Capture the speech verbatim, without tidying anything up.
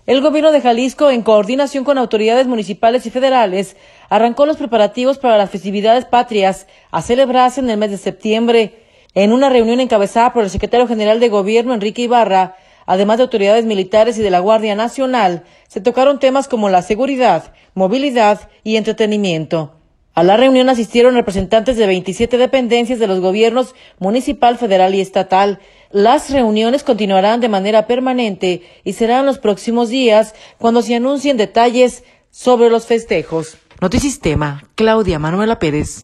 El gobierno de Jalisco, en coordinación con autoridades municipales y federales, arrancó los preparativos para las festividades patrias a celebrarse en el mes de septiembre. En una reunión encabezada por el secretario general de Gobierno, Enrique Ibarra, además de autoridades militares y de la Guardia Nacional, se tocaron temas como la seguridad, movilidad y entretenimiento. A la reunión asistieron representantes de veintisiete dependencias de los gobiernos municipal, federal y estatal. Las reuniones continuarán de manera permanente y serán los próximos días cuando se anuncien detalles sobre los festejos. Notisistema, Claudia Manuela Pérez.